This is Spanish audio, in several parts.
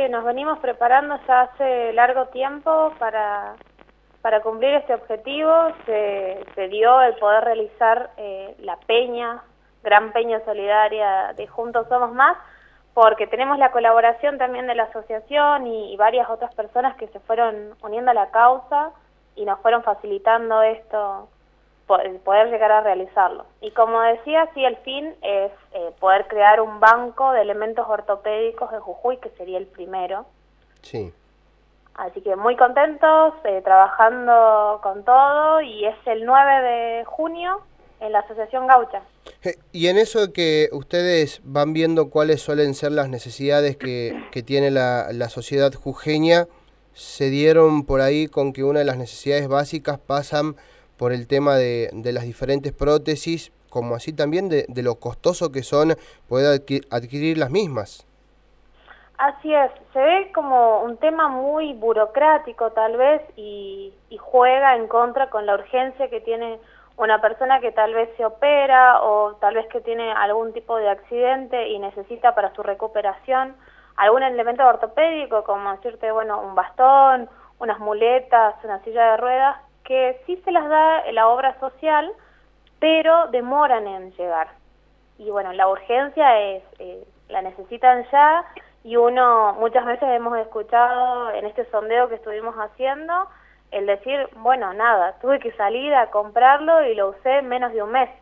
que nos venimos preparando ya hace largo tiempo para cumplir este objetivo. Se dio el poder realizar la peña, gran peña solidaria de Juntos Somos Más, porque tenemos la colaboración también de la asociación y varias otras personas que se fueron uniendo a la causa y nos fueron facilitando esto, poder llegar a realizarlo. Y como decía, sí, el fin es poder crear un banco de elementos ortopédicos de Jujuy, que sería el primero. Sí. Así que muy contentos, trabajando con todo, y es el 9 de junio en la Asociación Gaucha. Y en eso que ustedes van viendo cuáles suelen ser las necesidades que tiene la sociedad jujeña, se dieron por ahí con que una de las necesidades básicas pasan por el tema de las diferentes prótesis, como así también de lo costoso que son poder adquirir las mismas. Así es, se ve como un tema muy burocrático tal vez y juega en contra con la urgencia que tiene una persona que tal vez se opera o tal vez que tiene algún tipo de accidente y necesita para su recuperación algún elemento ortopédico, como decirte, bueno, un bastón, unas muletas, una silla de ruedas, que sí se las da la obra social, pero demoran en llegar. Y bueno, la urgencia es, la necesitan ya, y uno, muchas veces hemos escuchado en este sondeo que estuvimos haciendo, el decir, bueno, nada, tuve que salir a comprarlo y lo usé en menos de un mes.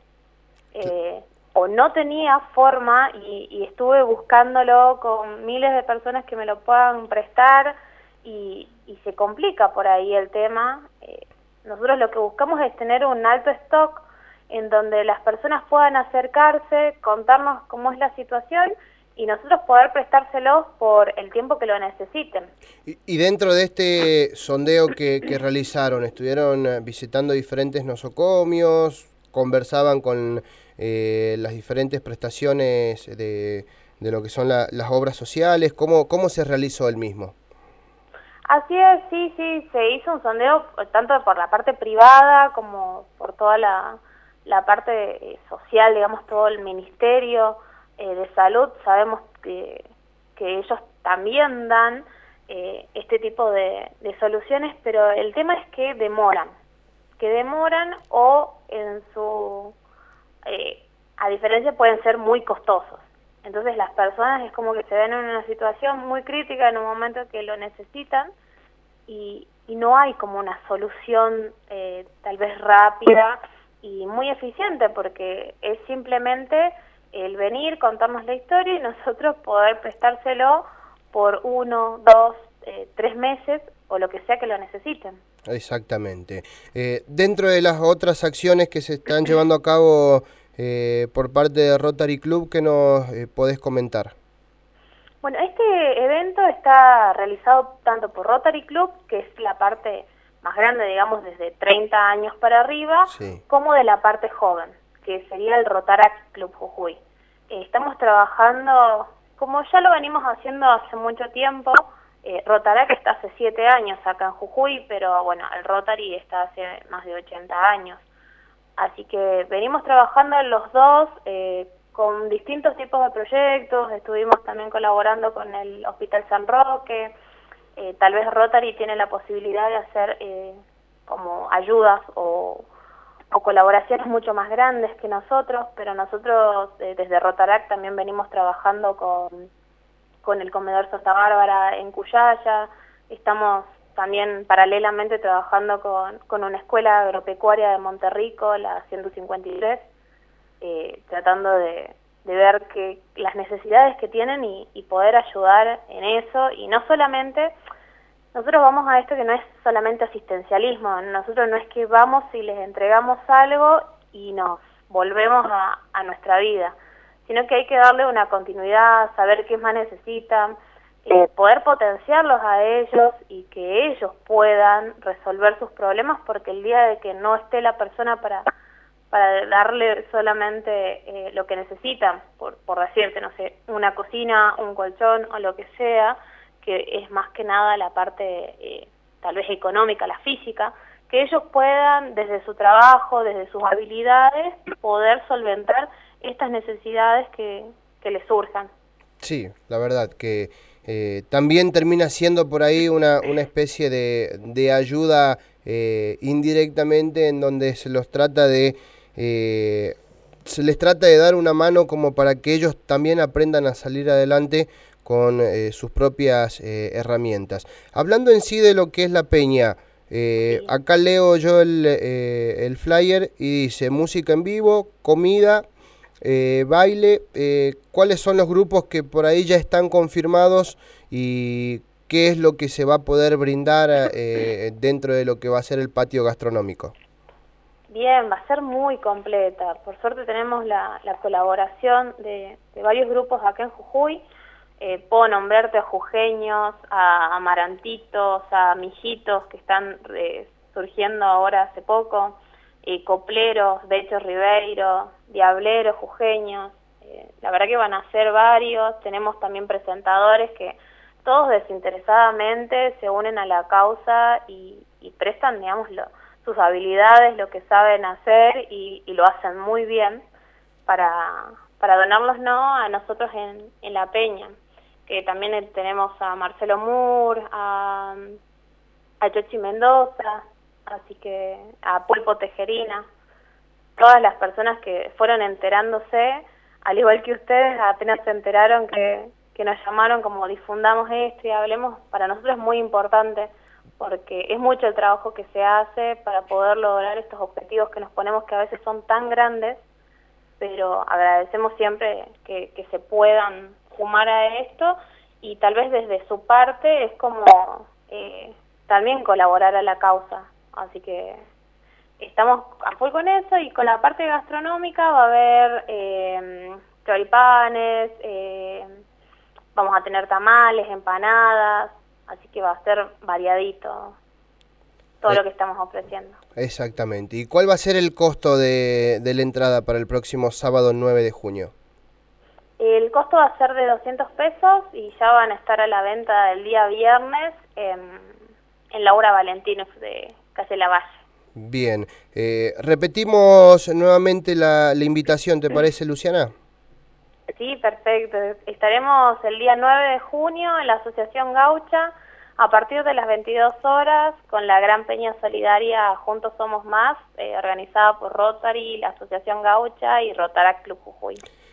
O no tenía forma y estuve buscándolo con miles de personas que me lo puedan prestar y se complica por ahí el tema. Nosotros lo que buscamos es tener un alto stock en donde las personas puedan acercarse, contarnos cómo es la situación y nosotros poder prestárselos por el tiempo que lo necesiten. Y dentro de este sondeo que realizaron, ¿estuvieron visitando diferentes nosocomios? ¿Conversaban con las diferentes prestaciones de lo que son las obras sociales? ¿Cómo se realizó el mismo? Así es, sí, se hizo un sondeo tanto por la parte privada como por toda la parte social, digamos, todo el Ministerio de Salud. Sabemos que ellos también dan este tipo de soluciones, pero el tema es que demoran o en su, a diferencia, pueden ser muy costosos. Entonces las personas es como que se ven en una situación muy crítica en un momento que lo necesitan y no hay como una solución tal vez rápida y muy eficiente, porque es simplemente el venir, contarnos la historia y nosotros poder prestárselo por 1, 2, 3 meses o lo que sea que lo necesiten. Exactamente. Dentro de las otras acciones que se están llevando a cabo por parte de Rotary Club, ¿qué nos podés comentar? Bueno, este evento está realizado tanto por Rotary Club, que es la parte más grande, digamos, desde 30 años para arriba, Sí. como de la parte joven, que sería el Rotaract Club Jujuy. Estamos trabajando, como ya lo venimos haciendo hace mucho tiempo. Rotaract está hace 7 años acá en Jujuy, pero bueno, el Rotary está hace más de 80 años. Así que venimos trabajando los dos con distintos tipos de proyectos. Estuvimos también colaborando con el Hospital San Roque. Tal vez Rotary tiene la posibilidad de hacer como ayudas o colaboraciones mucho más grandes que nosotros, pero nosotros desde Rotaract también venimos trabajando con el comedor Santa Bárbara en Cuyaya. Estamos también paralelamente trabajando con una escuela agropecuaria de Monterrico, la 153, tratando de ver que las necesidades que tienen y poder ayudar en eso. Y no solamente, nosotros vamos a esto que no es solamente asistencialismo, nosotros no es que vamos y les entregamos algo y nos volvemos a nuestra vida, sino que hay que darle una continuidad, saber qué más necesitan, poder potenciarlos a ellos y que ellos puedan resolver sus problemas, porque el día de que no esté la persona para darle solamente lo que necesitan, por decirte, no sé, una cocina, un colchón o lo que sea, que es más que nada la parte tal vez económica, la física, que ellos puedan desde su trabajo, desde sus habilidades, poder solventar estas necesidades que les surjan. Sí, la verdad que también termina siendo por ahí una especie de ayuda indirectamente, en donde se les trata de dar una mano como para que ellos también aprendan a salir adelante con sus propias herramientas. Hablando en sí de lo que es la peña, acá leo yo el flyer y dice música en vivo, comida, baile. ¿Cuáles son los grupos que por ahí ya están confirmados y qué es lo que se va a poder brindar dentro de lo que va a ser el patio gastronómico? Bien, va a ser muy completa. Por suerte tenemos la colaboración de varios grupos acá en Jujuy. Puedo nombrarte a jujeños, a amarantitos, a mijitos que están surgiendo ahora hace poco, copleros, Becho Ribeiro, diableros, jujeños. La verdad que van a ser varios. Tenemos también presentadores que todos desinteresadamente se unen a la causa y prestan, digamos, sus habilidades, lo que saben hacer y lo hacen muy bien para donarlos a nosotros en la peña, que también tenemos a Marcelo Moore, a Chochi Mendoza, así que a Pulpo Tejerina, todas las personas que fueron enterándose, al igual que ustedes, apenas se enteraron que nos llamaron como difundamos esto y hablemos. Para nosotros es muy importante porque es mucho el trabajo que se hace para poder lograr estos objetivos que nos ponemos, que a veces son tan grandes, pero agradecemos siempre que se puedan sumar a esto, y tal vez desde su parte es como también colaborar a la causa. Así que estamos a full con eso, y con la parte gastronómica va a haber choripanes, vamos a tener tamales, empanadas, así que va a ser variadito todo lo que estamos ofreciendo. Exactamente. ¿Y cuál va a ser el costo de la entrada para el próximo sábado 9 de junio? El costo va a ser de 200 pesos y ya van a estar a la venta el día viernes en Laura Valentino de Calle Lavalle. Bien. Repetimos nuevamente la invitación, ¿te parece, Luciana? Sí, perfecto. Estaremos el día 9 de junio en la Asociación Gaucha a partir de las 22 horas con la Gran Peña Solidaria Juntos Somos Más, organizada por Rotary, la Asociación Gaucha y Rotaract Club Jujuy.